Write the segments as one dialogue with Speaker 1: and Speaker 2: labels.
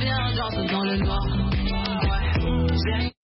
Speaker 1: bien, j'entends dans le noir. Ouais,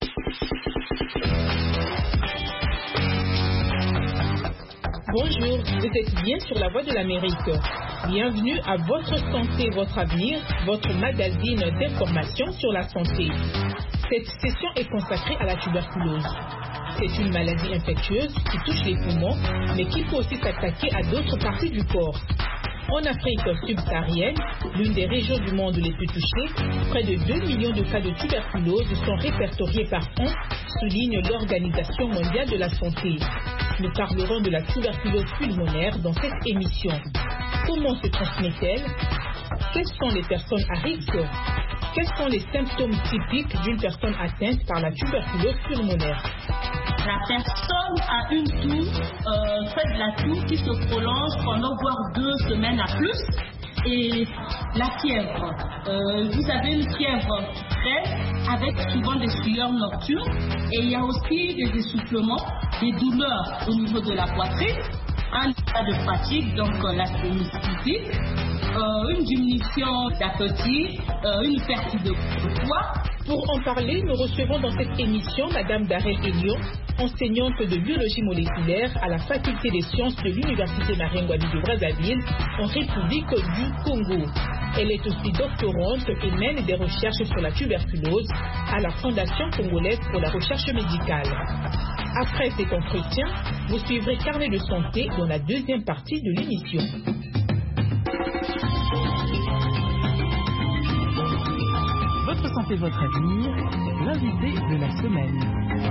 Speaker 2: bonjour, vous êtes bien sur la Voix de l'Amérique. Bienvenue à Votre Santé, Votre Avenir, votre magazine d'information sur la santé. Cette session est consacrée à la tuberculose. C'est une maladie infectieuse qui touche les poumons, mais qui peut aussi s'attaquer à d'autres parties du corps. En Afrique subsaharienne, l'une des régions du monde les plus touchées, près de 2 millions de cas de tuberculose sont répertoriés par an, souligne l'Organisation mondiale de la santé. Nous parlerons de la tuberculose pulmonaire dans cette émission. Comment se transmet-elle? Quelles sont les personnes à risque? Quels sont les symptômes typiques d'une personne atteinte par la tuberculose pulmonaire?
Speaker 3: La personne a une toux, fait de la toux qui se prolonge pendant voire 2 semaines à plus. Et la fièvre, vous avez une fièvre frais avec souvent des sueurs nocturnes. Et il y a aussi des essoufflements, des douleurs au niveau de la poitrine, un état de fatigue, donc la physique, une diminution d'appétit, une perte de poids.
Speaker 2: Pour en parler, nous recevons dans cette émission Madame Darel Elion, enseignante de biologie moléculaire à la faculté des sciences de l'Université Marien-Ngouabi de Brazzaville, en République du Congo. Elle est aussi doctorante et mène des recherches sur la tuberculose à la Fondation congolaise pour la recherche médicale. Après cet entretien, vous suivrez Carnet de santé dans la deuxième partie de l'émission.
Speaker 4: Votre santé, votre avenir, l'invité de la semaine.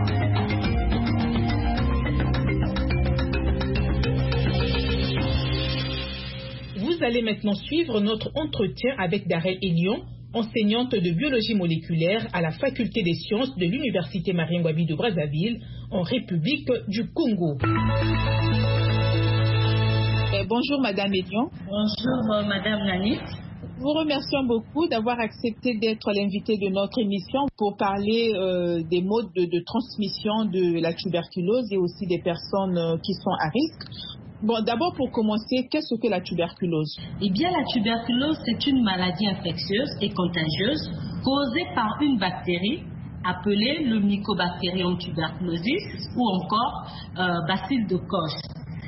Speaker 2: Vous allez maintenant suivre notre entretien avec Darel Elion, enseignante de biologie moléculaire à la faculté des sciences de l'Université Marien-Ngouabi de Brazzaville, en République du Congo. Bonjour Madame Elion.
Speaker 3: Bonjour Madame Nani.
Speaker 2: Vous remercions beaucoup d'avoir accepté d'être l'invité de notre émission pour parler des modes de transmission de la tuberculose et aussi des personnes qui sont à risque. Bon, d'abord pour commencer, qu'est-ce que la tuberculose?
Speaker 3: Eh bien, la tuberculose, c'est une maladie infectieuse et contagieuse causée par une bactérie appelée le Mycobacterium tuberculosis ou encore bacille de Koch.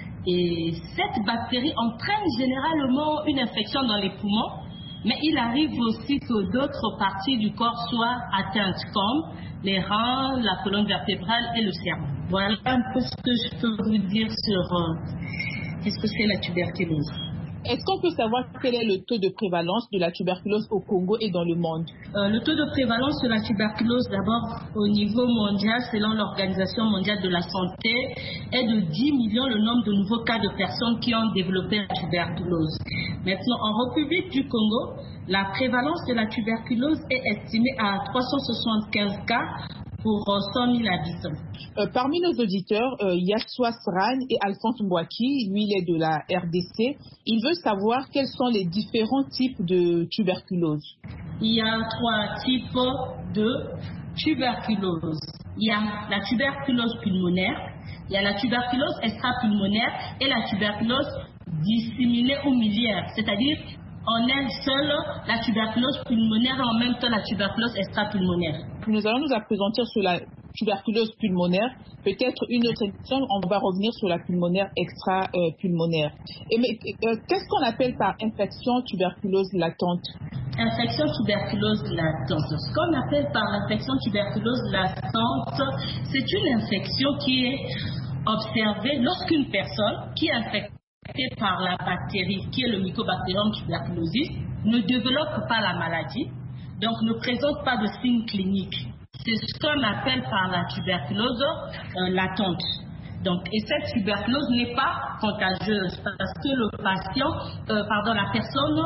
Speaker 3: Et cette bactérie entraîne généralement une infection dans les poumons, mais il arrive aussi que d'autres parties du corps soient atteintes, comme les reins, la colonne vertébrale et le cerveau. Voilà un peu ce que je peux vous dire sur qu'est-ce que c'est la tuberculose.
Speaker 2: Est-ce qu'on peut savoir quel est le taux de prévalence de la tuberculose au Congo et dans le monde?
Speaker 3: Le taux de prévalence de la tuberculose, d'abord au niveau mondial, selon l'Organisation mondiale de la santé, est de 10 millions le nombre de nouveaux cas de personnes qui ont développé la tuberculose. Maintenant, en République du Congo, la prévalence de la tuberculose est estimée à 375 cas pour 100 000 habitants.
Speaker 2: Parmi nos auditeurs, Yassoua Sran et Alphonse Mbouaki, lui il est de la RDC. Il veut savoir quels sont les différents types de tuberculose.
Speaker 3: Il y a 3 types de tuberculose. Il y a la tuberculose pulmonaire, il y a la tuberculose extrapulmonaire et la tuberculose disséminée ou miliaire, c'est-à-dire en elle seule la tuberculose pulmonaire et en même temps la tuberculose extrapulmonaire.
Speaker 2: Nous allons nous appesantir sur la tuberculose pulmonaire. Peut-être une autre émission, on va revenir sur la pulmonaire extra-pulmonaire. Qu'est-ce qu'on appelle par infection tuberculose latente?
Speaker 3: Infection tuberculose latente. Ce qu'on appelle par infection tuberculose latente, c'est une infection qui est observée lorsqu'une personne qui est infectée par la bactérie qui est le Mycobacterium tuberculosis ne développe pas la maladie, donc ne présente pas de signes cliniques. C'est ce qu'on appelle par la tuberculose latente. Donc, et cette tuberculose n'est pas contagieuse parce que le patient, la personne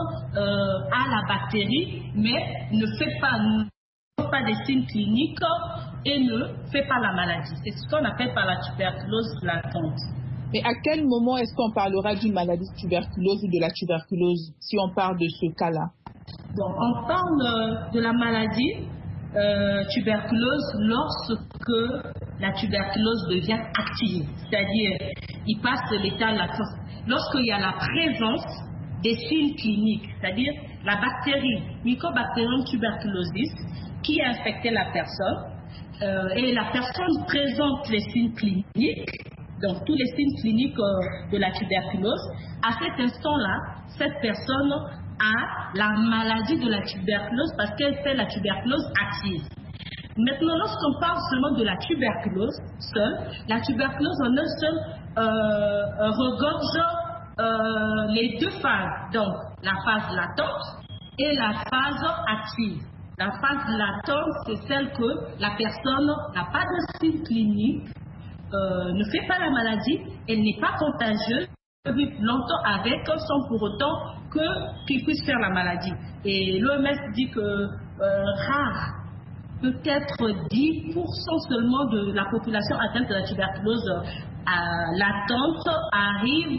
Speaker 3: a la bactérie, mais ne fait pas des signes cliniques et ne fait pas la maladie. C'est ce qu'on appelle par la tuberculose latente.
Speaker 2: Mais à quel moment est-ce qu'on parlera d'une maladie tuberculose ou de la tuberculose si on parle de ce cas-là?
Speaker 3: Donc, on parle de la maladie tuberculose lorsque la tuberculose devient active, c'est-à-dire il passe de l'état latent. Lorsqu'il y a la présence des signes cliniques, c'est-à-dire la bactérie Mycobacterium tuberculosis qui a infecté la personne et la personne présente les signes cliniques, donc tous les signes cliniques de la tuberculose. À cet instant-là, cette personne a la maladie de la tuberculose parce qu'elle fait la tuberculose active. Maintenant, lorsqu'on parle seulement de la tuberculose seule, la tuberculose en un seul regorge les deux phases, donc la phase latente et la phase active. La phase latente, c'est celle que la personne n'a pas de signe clinique, ne fait pas la maladie, elle n'est pas contagieuse, peut vivre longtemps avec sans pour autant qu'il puisse faire la maladie. Et l'OMS dit que rare, peut-être 10% seulement de la population atteinte de la tuberculose latente arrive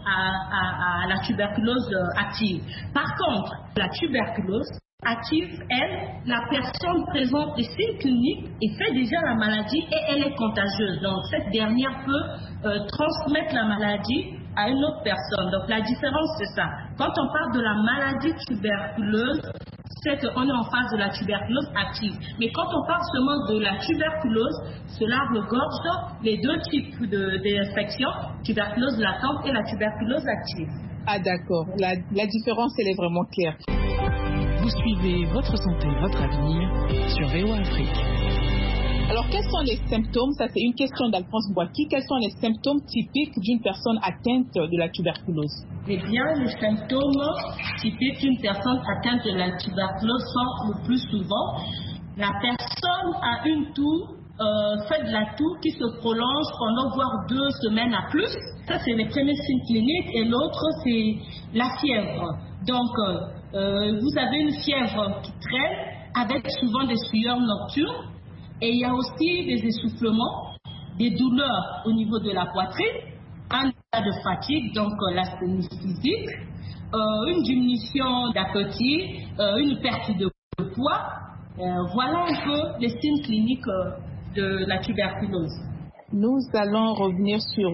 Speaker 3: à la tuberculose active. Par contre, la tuberculose active, elle, la personne présente des signes cliniques et fait déjà la maladie et elle est contagieuse. Donc cette dernière peut transmettre la maladie à une autre personne. Donc la différence c'est ça. Quand on parle de la maladie tuberculeuse, c'est qu'on est en phase de la tuberculose active. Mais quand on parle seulement de la tuberculose, cela regorge les deux types d'infections, tuberculose latente et la tuberculose active.
Speaker 2: Ah d'accord, la différence elle est vraiment claire.
Speaker 4: Vous suivez Votre Santé, Votre Avenir sur VOA Afrique.
Speaker 2: Alors, quels sont les symptômes? Ça, c'est une question d'Alphonse Boaki. Quels sont les symptômes typiques d'une personne atteinte de la tuberculose?
Speaker 3: Eh bien, les symptômes typiques d'une personne atteinte de la tuberculose sont le plus souvent la personne a une toux, fait de la toux qui se prolonge pendant voire 2 semaines à plus. Ça, c'est les premiers signes cliniques. Et l'autre, c'est la fièvre. Donc, vous avez une fièvre qui traîne avec souvent des sueurs nocturnes. Et il y a aussi des essoufflements, des douleurs au niveau de la poitrine, un état de fatigue, donc l'asthénie physique, une diminution d'appétit, une perte de poids. Voilà un peu les signes cliniques de la tuberculose.
Speaker 2: Nous allons revenir sur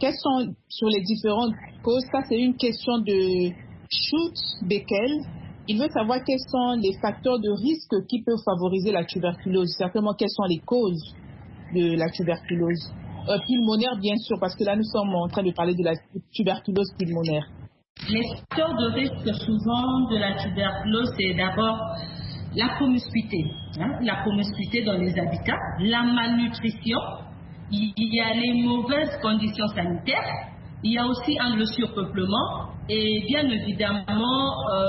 Speaker 2: les différentes causes. Ça, c'est une question de Schultz-Beckel. Il veut savoir quels sont les facteurs de risque qui peuvent favoriser la tuberculose. Certainement, quelles sont les causes de la tuberculose pulmonaire, bien sûr, parce que là, nous sommes en train de parler de la tuberculose pulmonaire.
Speaker 3: Les facteurs de risque souvent de la tuberculose, c'est d'abord la promiscuité. La promiscuité dans les habitats, la malnutrition, il y a les mauvaises conditions sanitaires, il y a aussi le surpeuplement et bien évidemment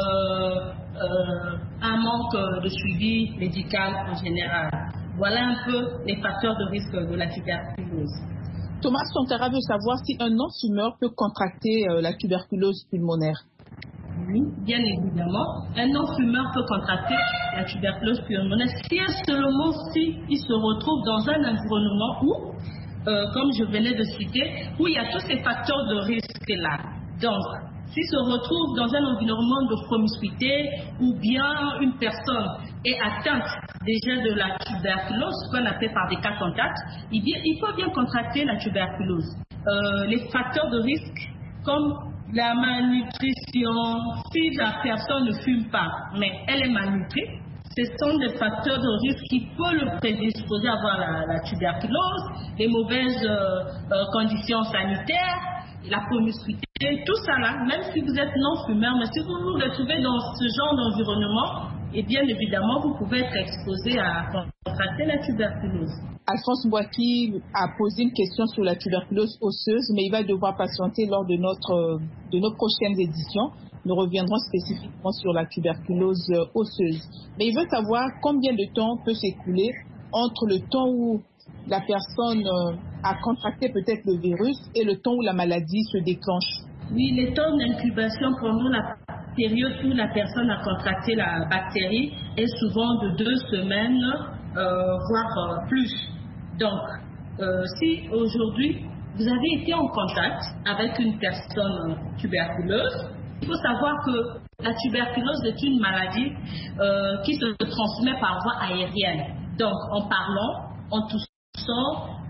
Speaker 3: un manque de suivi médical en général. Voilà un peu les facteurs de risque de la tuberculose.
Speaker 2: Thomas Sankara veut savoir si un non-fumeur peut contracter la tuberculose pulmonaire.
Speaker 3: Oui, bien évidemment. Un non-fumeur peut contracter la tuberculose pulmonaire si seulement il se retrouve dans un environnement où, comme je venais de citer, où il y a tous ces facteurs de risque-là. Donc, s'il se retrouve dans un environnement de promiscuité ou bien une personne est atteinte déjà de la tuberculose, ce qu'on appelle par des cas contacts, il peut bien contracter la tuberculose. Les facteurs de risque comme la malnutrition, si la personne ne fume pas, mais elle est malnutrie, ce sont des facteurs de risque qui peuvent le prédisposer à avoir la tuberculose, les mauvaises conditions sanitaires, la promiscuité, tout ça là, même si vous êtes non-fumeur, mais si vous vous retrouvez dans ce genre d'environnement, et bien évidemment, vous pouvez être exposé à contracter la tuberculose.
Speaker 2: Alphonse Boaki a posé une question sur la tuberculose osseuse, mais il va devoir patienter lors de nos prochaines éditions. Nous reviendrons spécifiquement sur la tuberculose osseuse. Mais il veut savoir combien de temps peut s'écouler entre le temps où la personne a contracté peut-être le virus et le temps où la maladie se déclenche.
Speaker 3: Oui, les temps d'incubation pendant la période où la personne a contracté la bactérie est souvent de 2 semaines, voire plus. Donc, si aujourd'hui vous avez été en contact avec une personne tuberculeuse, il faut savoir que la tuberculose est une maladie qui se transmet par voie aérienne. Donc, en parlant, en toussant,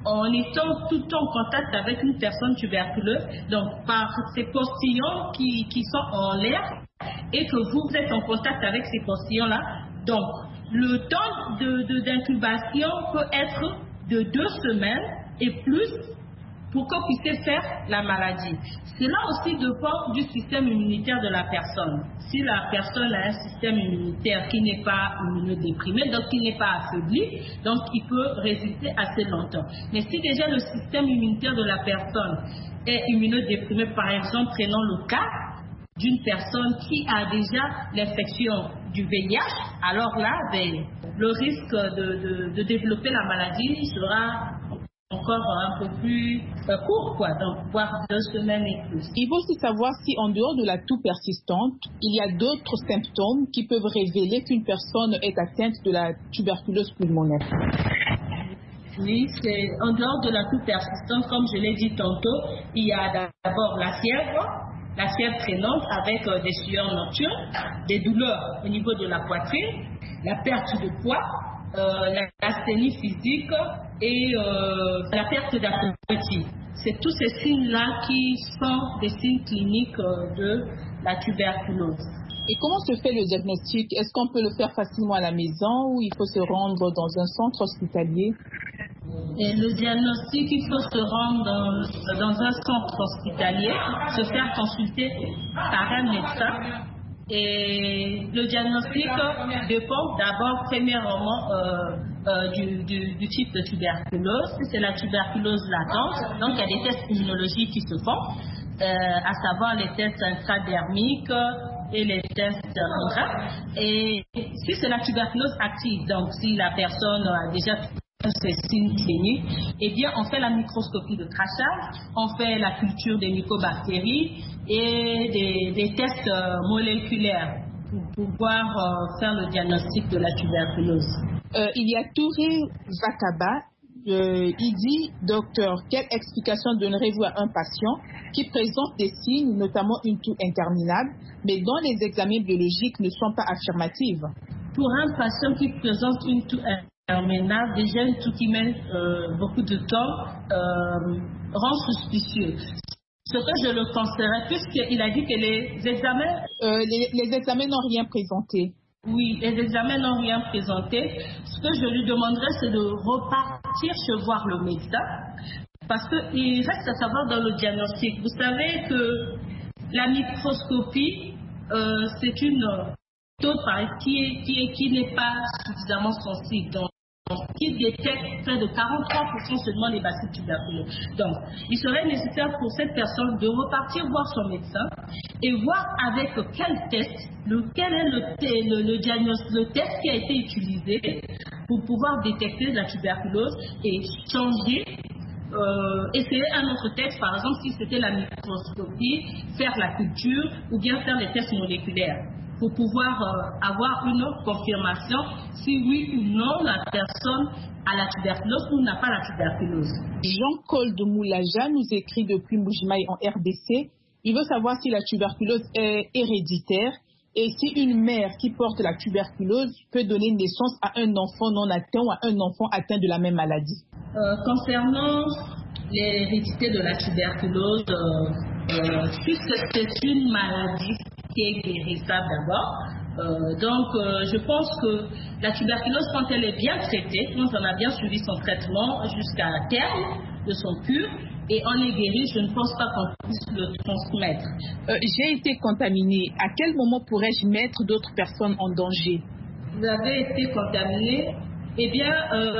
Speaker 3: en étant tout le temps en contact avec une personne tuberculeuse, donc par ces postillons qui sont en l'air, et que vous êtes en contact avec ces postillons-là, donc le temps d'incubation peut être de 2 semaines et plus pour que vous puissiez faire la maladie. Cela aussi dépend du système immunitaire de la personne. Si la personne a un système immunitaire qui n'est pas immunodéprimé, donc qui n'est pas affaibli, donc il peut résister assez longtemps. Mais si déjà le système immunitaire de la personne est immunodéprimé, par exemple, prenons le cas d'une personne qui a déjà l'infection du VIH, alors là, le risque de développer la maladie sera encore un peu plus court, donc voire 2 semaines et plus.
Speaker 2: Il faut aussi savoir si en dehors de la toux persistante, il y a d'autres symptômes qui peuvent révéler qu'une personne est atteinte de la tuberculose pulmonaire.
Speaker 3: Oui, c'est en dehors de la toux persistante, comme je l'ai dit tantôt, il y a d'abord la fièvre traînante avec des sueurs nocturnes, des douleurs au niveau de la poitrine, la perte de poids, l'asthénie physique et la perte d'appétit. C'est tous ces signes-là qui sont des signes cliniques de la tuberculose.
Speaker 2: Et comment se fait le diagnostic? Est-ce qu'on peut le faire facilement à la maison ou il faut se rendre dans un centre hospitalier?
Speaker 3: Et le diagnostic, il faut se rendre dans un centre hospitalier, se faire consulter par un médecin. Et le diagnostic dépend d'abord premièrement du type de tuberculose. Si c'est la tuberculose latente, donc il y a des tests immunologiques qui se font, à savoir les tests intradermiques et les tests INRA. Et si c'est la tuberculose active, donc si la personne a déjà ces signes cliniques, eh bien on fait la microscopie de crachage, on fait la culture des mycobactéries et des tests moléculaires pour pouvoir faire le diagnostic de la tuberculose.
Speaker 2: Il y a Touré Zakaba. Il dit, docteur, quelle explication donnerez-vous à un patient qui présente des signes, notamment une toux interminable, mais dont les examens biologiques ne sont pas affirmatifs?
Speaker 3: Pour un patient qui présente une toux interminable, déjà une toux qui met beaucoup de temps, rend suspicieux. Ce que je le conseillerais, puisqu'il a dit que les examens...
Speaker 2: les examens n'ont rien présenté.
Speaker 3: Oui, les examens n'ont rien présenté. Ce que je lui demanderais, c'est de repartir chez voir le médecin, parce qu'il reste à savoir dans le diagnostic. Vous savez que la microscopie, c'est une méthode qui n'est pas suffisamment sensible. Donc, qui détecte près de 43% seulement les bacilles tuberculeuses. Donc, il serait nécessaire pour cette personne de repartir voir son médecin et voir avec quel test, quel est le diagnostic, le test qui a été utilisé pour pouvoir détecter la tuberculose et changer, essayer un autre test, par exemple si c'était la microscopie, faire la culture ou bien faire les tests moléculaires, pour pouvoir avoir une autre confirmation si oui ou non la personne a la tuberculose ou n'a pas la tuberculose.
Speaker 2: Jean-Col de Moulaja nous écrit depuis Mbujimaï en RDC. Il veut savoir si la tuberculose est héréditaire et si une mère qui porte la tuberculose peut donner naissance à un enfant non atteint ou à un enfant atteint de la même maladie.
Speaker 3: Concernant l'hérédité de la tuberculose, puisque c'est une maladie qui est guérissable d'abord. Je pense que la tuberculose, quand elle est bien traitée, quand on a bien suivi son traitement jusqu'à terme de son cure, et on est guéri, je ne pense pas qu'on puisse le transmettre.
Speaker 2: J'ai été contaminée. À quel moment pourrais-je mettre d'autres personnes en danger?
Speaker 3: Vous avez été contaminé, eh bien,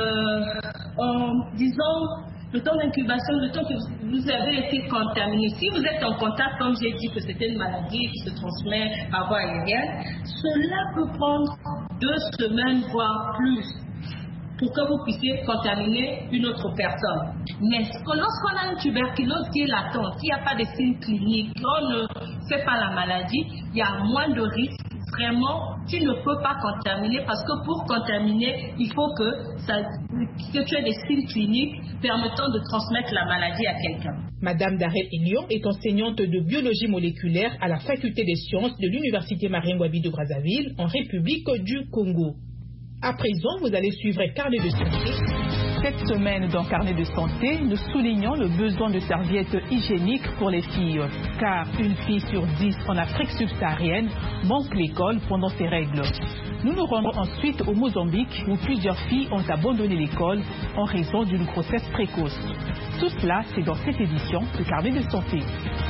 Speaker 3: en disant le temps d'incubation, le temps que vous avez été contaminé. Si vous êtes en contact, comme j'ai dit que c'était une maladie qui se transmet par voie aérienne, cela peut prendre 2 semaines, voire plus, pour que vous puissiez contaminer une autre personne. Mais lorsqu'on a une tuberculose qui est latente, il n'y a pas de signes cliniques, on ne fait pas la maladie, il y a moins de risques. Vraiment, tu ne peux pas contaminer parce que pour contaminer, il faut que tu aies des signes cliniques permettant de transmettre la maladie à quelqu'un.
Speaker 2: Madame Darel Ilion est enseignante de biologie moléculaire à la faculté des sciences de l'université Marien-Ngouabi de Brazzaville en République du Congo. À présent, vous allez suivre un carnet de santé. Cette semaine, dans Carnet de santé, nous soulignons le besoin de serviettes hygiéniques pour les filles, car une fille sur 10 en Afrique subsaharienne manque l'école pendant ses règles. Nous nous rendrons ensuite au Mozambique, où plusieurs filles ont abandonné l'école en raison d'une grossesse précoce. Tout cela, c'est dans cette édition de Carnet de santé.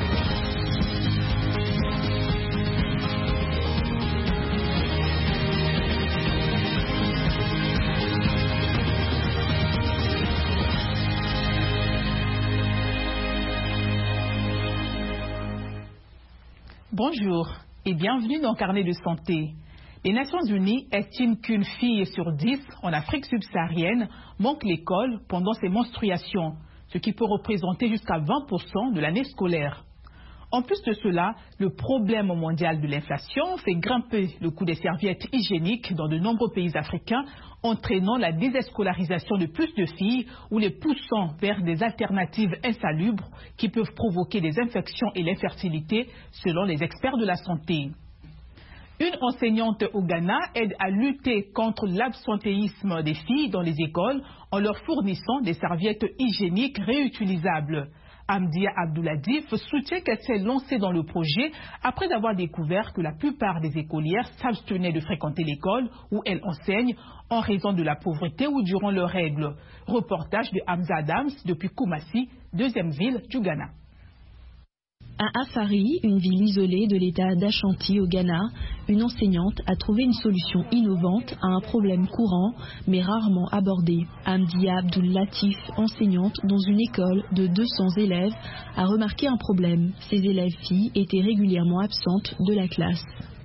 Speaker 2: Bonjour et bienvenue dans Carnet de santé. Les Nations Unies estiment qu'une fille sur 10 en Afrique subsaharienne manque l'école pendant ses menstruations, ce qui peut représenter jusqu'à 20% de l'année scolaire. En plus de cela, le problème mondial de l'inflation fait grimper le coût des serviettes hygiéniques dans de nombreux pays africains, entraînant la désescolarisation de plus de filles ou les poussant vers des alternatives insalubres qui peuvent provoquer des infections et l'infertilité, selon les experts de la santé. Une enseignante au Ghana aide à lutter contre l'absentéisme des filles dans les écoles en leur fournissant des serviettes hygiéniques réutilisables. Amdia Abdoulatif soutient qu'elle s'est lancée dans le projet après avoir découvert que la plupart des écolières s'abstenaient de fréquenter l'école où elles enseignent en raison de la pauvreté ou durant leurs règles. Reportage de Hamza Adams depuis Koumassi, deuxième ville du Ghana.
Speaker 5: À Afari, une ville isolée de l'état d'Ashanti au Ghana, une enseignante a trouvé une solution innovante à un problème courant mais rarement abordé. Amdia Abdul Latif, enseignante dans une école de 200 élèves, a remarqué un problème. Ses élèves filles étaient régulièrement absentes de la classe.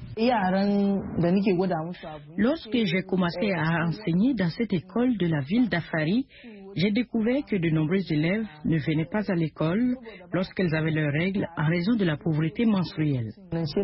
Speaker 6: Lorsque j'ai commencé à enseigner dans cette école de la ville d'Afari, j'ai découvert que de nombreux élèves ne venaient pas à l'école lorsqu'elles avaient leurs règles en raison de la pauvreté menstruelle.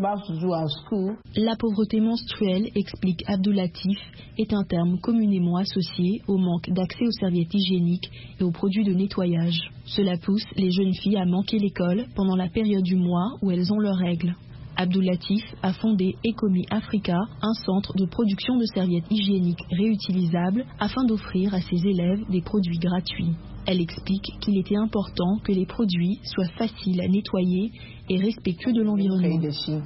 Speaker 5: La pauvreté menstruelle, explique Abdoulatif, est un terme communément associé au manque d'accès aux serviettes hygiéniques et aux produits de nettoyage. Cela pousse les jeunes filles à manquer l'école pendant la période du mois où elles ont leurs règles. Abdoulatif a fondé Ecomi Africa, un centre de production de serviettes hygiéniques réutilisables afin d'offrir à ses élèves des produits gratuits. Elle explique qu'il était important que les produits soient faciles à nettoyer et respectueux de l'environnement.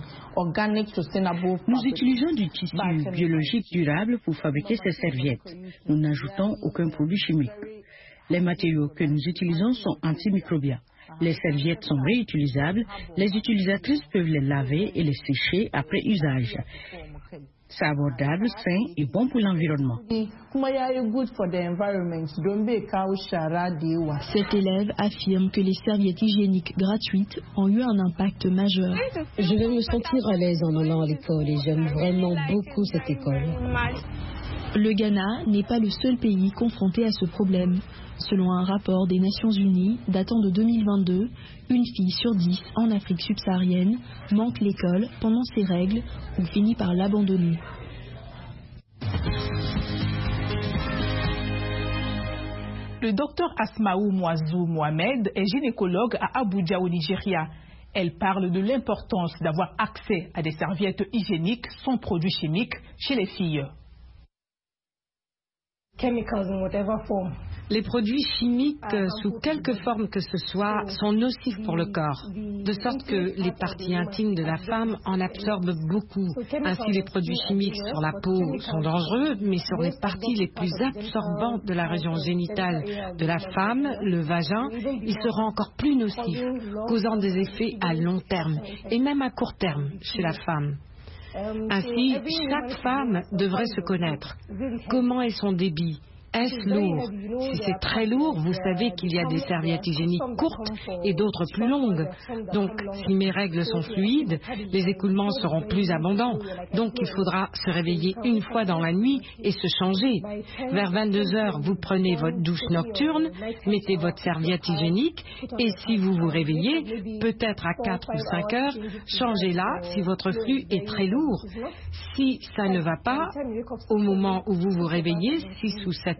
Speaker 6: Nous utilisons du tissu biologique durable pour fabriquer ces serviettes. Nous n'ajoutons aucun produit chimique. Les matériaux que nous utilisons sont antimicrobiens. Les serviettes sont réutilisables, les utilisatrices peuvent les laver et les sécher après usage. C'est abordable, sain et bon pour l'environnement.
Speaker 5: Cet élève affirme que les serviettes hygiéniques gratuites ont eu un impact majeur.
Speaker 7: Je vais me sentir à l'aise en allant à l'école et j'aime vraiment beaucoup cette école.
Speaker 5: Le Ghana n'est pas le seul pays confronté à ce problème. Selon un rapport des Nations Unies datant de 2022, une fille sur 10 en Afrique subsaharienne manque l'école pendant ses règles ou finit par l'abandonner.
Speaker 2: Le docteur Asmaou Moazou Mohamed est gynécologue à Abuja au Nigeria. Elle parle de l'importance d'avoir accès à des serviettes hygiéniques sans produits chimiques chez les filles.
Speaker 8: Les produits chimiques, sous quelque forme que ce soit, sont nocifs pour le corps, de sorte que les parties intimes de la femme en absorbent beaucoup. Ainsi, les produits chimiques sur la peau sont dangereux, mais sur les parties les plus absorbantes de la région génitale de la femme, le vagin, ils seront encore plus nocifs, causant des effets à long terme et même à court terme chez la femme. Ainsi, chaque femme devrait se connaître. Comment est son débit ? Est-ce lourd? Si c'est très lourd, vous savez qu'il y a des serviettes hygiéniques courtes et d'autres plus longues. Donc, si mes règles sont fluides, les écoulements seront plus abondants. Donc, il faudra se réveiller une fois dans la nuit et se changer. Vers 22 heures, vous prenez votre douche nocturne, mettez votre serviette hygiénique et si vous vous réveillez, peut-être à 4 ou 5 heures, changez-la si votre flux est très lourd. Si ça ne va pas, au moment où vous vous réveillez, 6 ou 7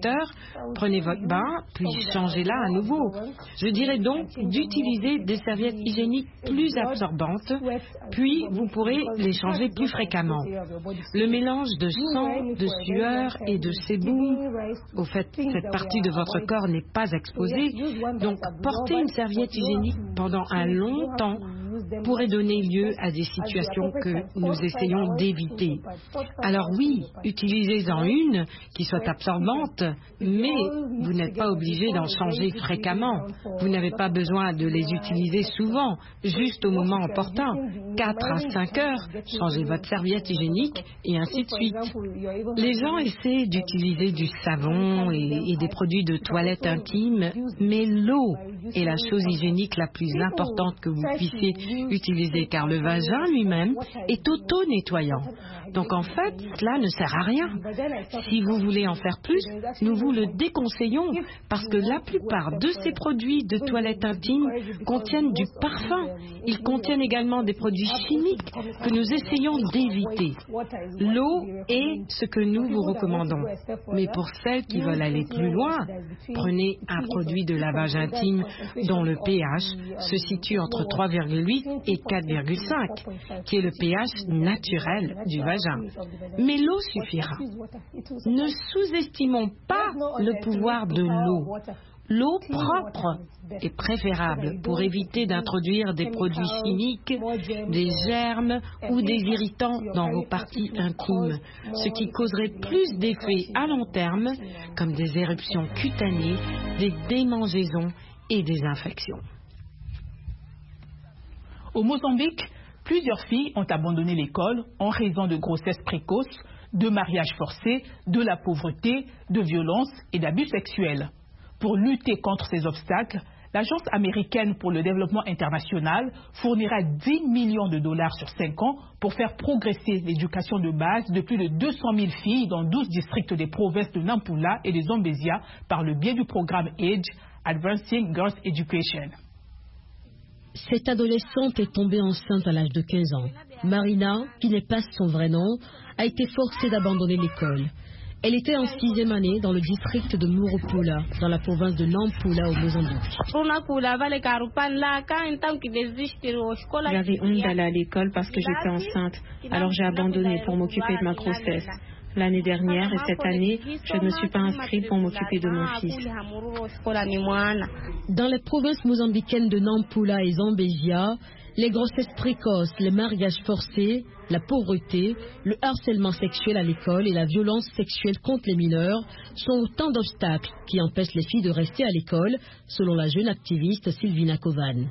Speaker 8: heures, prenez votre bain, puis changez-la à nouveau. Je dirais donc d'utiliser des serviettes hygiéniques plus absorbantes, puis vous pourrez les changer plus fréquemment. Le mélange de sang, de sueur et de sébum, au fait, cette partie de votre corps n'est pas exposée, donc porter une serviette hygiénique pendant un long temps pourrait donner lieu à des situations que nous essayons d'éviter. Alors oui, utilisez-en une qui soit absorbante, mais vous n'êtes pas obligé d'en changer fréquemment. Vous n'avez pas besoin de les utiliser souvent, juste au moment opportun. 4 à 5 heures, changez votre serviette hygiénique et ainsi de suite. Les gens essaient d'utiliser du savon et des produits de toilette intime, mais l'eau est la chose hygiénique la plus importante que vous puissiez utiliser, car le vagin lui-même est auto-nettoyant. Donc en fait, cela ne sert à rien. Si vous voulez en faire plus, nous vous le déconseillons, parce que la plupart de ces produits de toilette intime contiennent du parfum. Ils contiennent également des produits chimiques que nous essayons d'éviter. L'eau est ce que nous vous recommandons. Mais pour celles qui veulent aller plus loin, prenez un produit de lavage intime dont le pH se situe entre 3,8 et 4,5, qui est le pH naturel du vagin. Mais l'eau suffira. Ne sous-estimons pas le pouvoir de l'eau. L'eau propre est préférable pour éviter d'introduire des produits chimiques, des germes ou des irritants dans vos parties intimes, ce qui causerait plus d'effets à long terme, comme des éruptions cutanées, des démangeaisons et des infections.
Speaker 2: Au Mozambique, plusieurs filles ont abandonné l'école en raison de grossesses précoces, de mariages forcés, de la pauvreté, de violences et d'abus sexuels. Pour lutter contre ces obstacles, l'Agence américaine pour le développement international fournira 10 millions de dollars sur 5 ans pour faire progresser l'éducation de base de plus de 200 000 filles dans 12 districts des provinces de Nampula et de Zambésia par le biais du programme AGE, Advancing Girls Education.
Speaker 7: Cette adolescente est tombée enceinte à l'âge de 15 ans. Marina, qui n'est pas son vrai nom, a été forcée d'abandonner l'école. Elle était en 6e année dans le district de Murupola, dans la province de Nampula au Mozambique.
Speaker 9: J'avais honte d'aller à l'école parce que j'étais enceinte, alors j'ai abandonné pour m'occuper de ma grossesse. L'année dernière et cette année, je ne me suis pas inscrite pour m'occuper de mon fils.
Speaker 7: Dans les provinces mozambicaines de Nampula et Zambésia, les grossesses précoces, les mariages forcés, la pauvreté, le harcèlement sexuel à l'école et la violence sexuelle contre les mineurs sont autant d'obstacles qui empêchent les filles de rester à l'école, selon la jeune activiste Sylvina Kovan.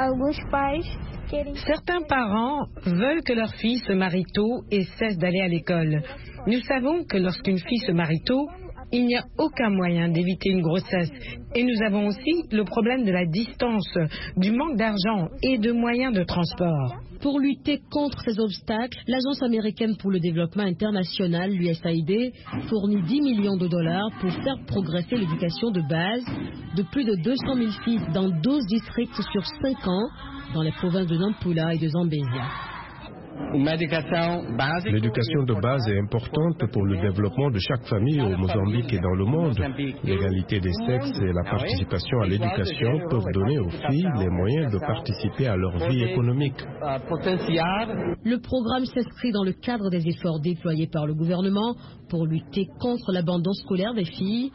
Speaker 8: Certains parents veulent que leurs filles se marient tôt et cessent d'aller à l'école. Nous savons que lorsqu'une fille se marie tôt, il n'y a aucun moyen d'éviter une grossesse. Et nous avons aussi le problème de la distance, du manque d'argent et de moyens de transport.
Speaker 7: Pour lutter contre ces obstacles, l'Agence américaine pour le développement international, l'USAID, fournit 10 millions de dollars pour faire progresser l'éducation de base de plus de 200 000 filles dans 12 districts sur 5 ans dans les provinces de Nampula et de Zambésia.
Speaker 10: L'éducation de base est importante pour le développement de chaque famille au Mozambique et dans le monde. L'égalité des sexes et la participation à l'éducation peuvent donner aux filles les moyens de participer à leur vie économique.
Speaker 7: Le programme s'inscrit dans le cadre des efforts déployés par le gouvernement pour lutter contre l'abandon scolaire des filles.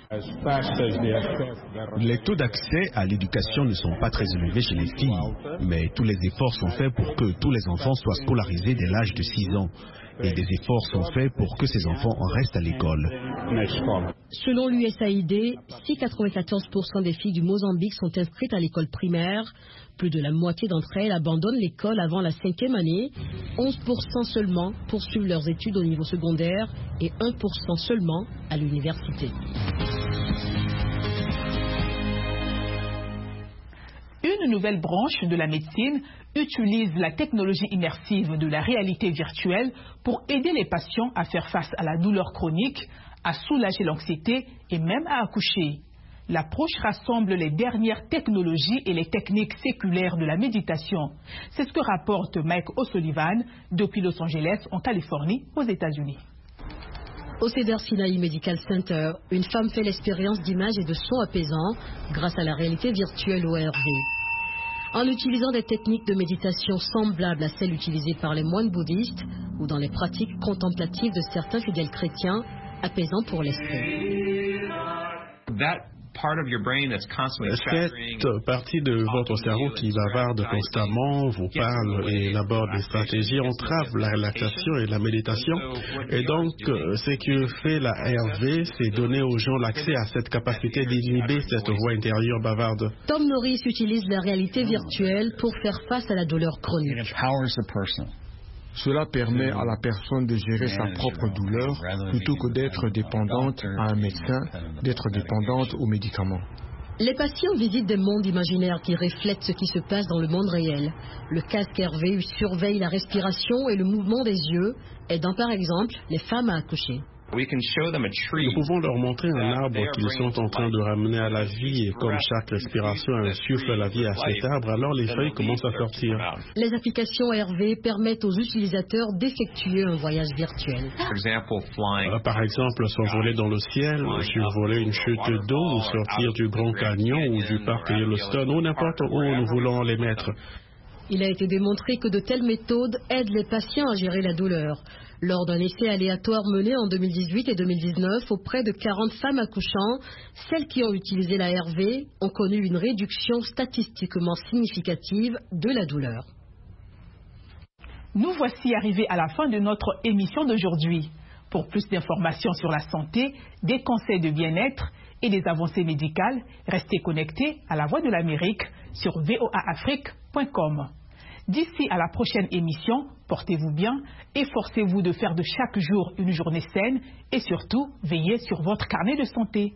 Speaker 11: Les taux d'accès à l'éducation ne sont pas très élevés chez les filles, mais tous les efforts sont faits pour que tous les enfants soient scolarisés dès l'âge de 6 ans. Et des efforts sont faits pour que ces enfants en restent à l'école.
Speaker 7: Selon l'USAID, si 94% des filles du Mozambique sont inscrites à l'école primaire, plus de la moitié d'entre elles abandonnent l'école avant la 5e année, 11% seulement poursuivent leurs études au niveau secondaire et 1% seulement à l'université.
Speaker 2: Une nouvelle branche de la médecine utilise la technologie immersive de la réalité virtuelle pour aider les patients à faire face à la douleur chronique, à soulager l'anxiété et même à accoucher. L'approche rassemble les dernières technologies et les techniques séculaires de la méditation. C'est ce que rapporte Mike O'Sullivan depuis Los Angeles en Californie aux États-Unis.
Speaker 7: Au Cedar Sinai Medical Center, une femme fait l'expérience d'images et de sons apaisants grâce à la réalité virtuelle ORV. En utilisant des techniques de méditation semblables à celles utilisées par les moines bouddhistes ou dans les pratiques contemplatives de certains fidèles chrétiens, apaisants pour l'esprit.
Speaker 12: Cette partie de votre cerveau qui bavarde constamment, vous parle et élabore des stratégies entrave la relaxation et la méditation. Et donc, ce que fait la RV, c'est donner aux gens l'accès à cette capacité d'inhiber cette voix intérieure bavarde.
Speaker 7: Tom Norris utilise la réalité virtuelle pour faire face à la douleur chronique.
Speaker 13: Cela permet à la personne de gérer sa propre douleur plutôt que d'être dépendante à un médecin, d'être dépendante aux médicaments.
Speaker 7: Les patients visitent des mondes imaginaires qui reflètent ce qui se passe dans le monde réel. Le casque RV surveille la respiration et le mouvement des yeux, aidant par exemple les femmes à accoucher.
Speaker 12: Nous pouvons leur montrer un arbre qu'ils sont en train de ramener à la vie et comme chaque respiration insuffle la vie à cet arbre, alors les feuilles commencent à sortir.
Speaker 7: Les applications RV permettent aux utilisateurs d'effectuer un voyage virtuel.
Speaker 12: Par exemple, s'envoler dans le ciel, survoler une chute d'eau ou sortir du Grand Canyon ou du parc Yellowstone ou n'importe où nous voulons les mettre.
Speaker 7: Il a été démontré que de telles méthodes aident les patients à gérer la douleur. Lors d'un essai aléatoire mené en 2018 et 2019 auprès de 40 femmes accouchant, celles qui ont utilisé la RV ont connu une réduction statistiquement significative de la douleur.
Speaker 2: Nous voici arrivés à la fin de notre émission d'aujourd'hui. Pour plus d'informations sur la santé, des conseils de bien-être et des avancées médicales, restez connectés à la Voix de l'Amérique sur voaafrique.com. D'ici à la prochaine émission, portez-vous bien, efforcez-vous de faire de chaque jour une journée saine et surtout, veillez sur votre carnet de santé.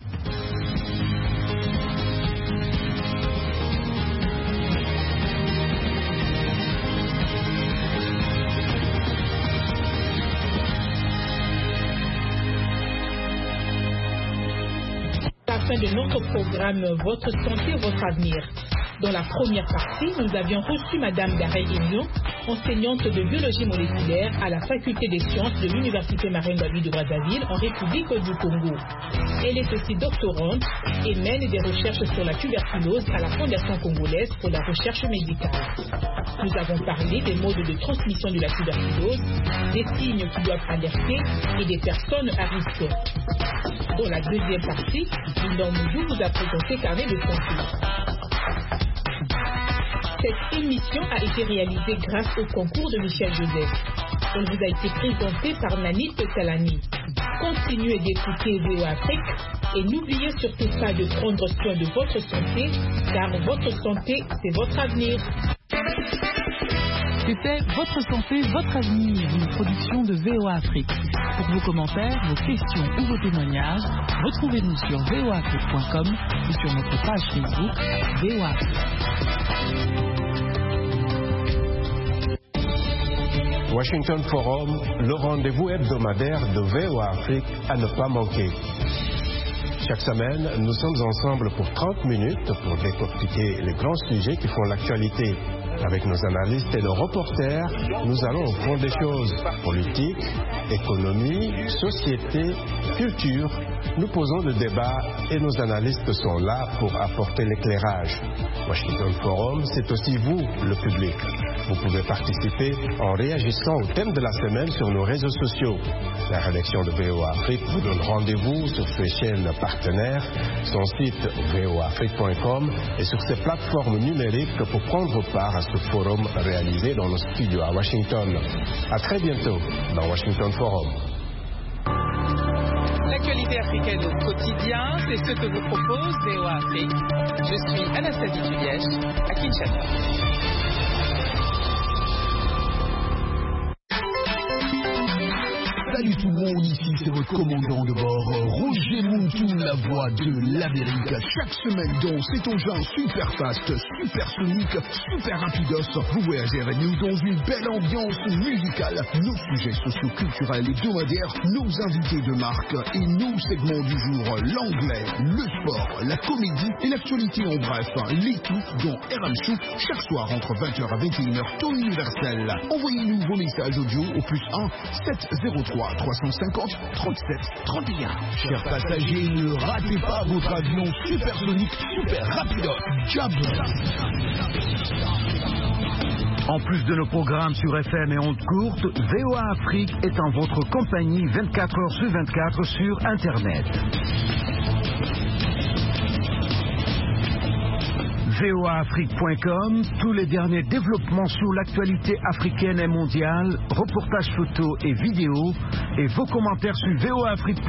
Speaker 2: À la fin de notre programme Votre santé, votre avenir. Dans la première partie, nous avions reçu Madame Darey Ignon, enseignante de biologie moléculaire à la faculté des sciences de l'Université Marenga de Brazzaville en République du Congo. Elle est aussi doctorante et mène des recherches sur la tuberculose à la Fondation congolaise pour la recherche médicale. Nous avons parlé des modes de transmission de la tuberculose, des signes qui doivent alerter et des personnes à risque. Dans la deuxième partie, Linda Moudou vous a présenté Carnet de santé. Cette émission a été réalisée grâce au concours de Michel Joseph. Elle vous a été présentée par Nanit Salani. Continuez d'écouter VOA Afrique et n'oubliez surtout pas de prendre soin de votre santé, car votre santé, c'est votre avenir.
Speaker 4: C'était Votre santé, votre avenir, une production de VOA Afrique. Pour vos commentaires, vos questions ou vos témoignages, retrouvez-nous sur voaafrique.com ou sur notre page Facebook VOA Afrique.
Speaker 10: Washington Forum, le rendez-vous hebdomadaire de VOA Afrique à ne pas manquer. Chaque semaine, nous sommes ensemble pour 30 minutes pour décortiquer les grands sujets qui font l'actualité. Avec nos analystes et nos reporters, nous allons au fond des choses. Politique, économie, société, culture. Nous posons le débat et nos analystes sont là pour apporter l'éclairage. Washington Forum, c'est aussi vous, le public. Vous pouvez participer en réagissant au thème de la semaine sur nos réseaux sociaux. La rédaction de VOA Afrique vous donne rendez-vous sur ses chaînes partenaires, son site voaafrique.com et sur ses plateformes numériques pour prendre part à ce forum réalisé dans nos studios à Washington. À très bientôt dans Washington Forum.
Speaker 2: L'actualité africaine au quotidien, c'est ce que vous propose VOA Afrique. Je suis Anastasie Tulièche à Kinshasa.
Speaker 14: Salut tout le monde, ici c'est votre commandant de bord, Roger Moutou, la voix de l'Amérique. Chaque semaine dans cet engin super fast, supersonique, super rapidos, vous voyagez avec nous dans une belle ambiance musicale. Nos sujets socio-culturels hebdomadaires, nos invités de marque et nos segments du jour, l'anglais, le sport, la comédie et l'actualité en bref. Les tout dans RM Show, chaque soir entre 20h à 21h, temps universel. Envoyez-nous vos messages audio au +1 703 350 37 31. Chers passagers, ne ratez pas votre avion supersonique, super rapido. Job.
Speaker 15: En plus de nos programmes sur FM et ondes courtes, VOA Afrique est en votre compagnie 24h/24 sur Internet. voaafrique.com, tous les derniers développements sur l'actualité africaine et mondiale, reportages photos et vidéos, et vos commentaires sur voaafrique.com.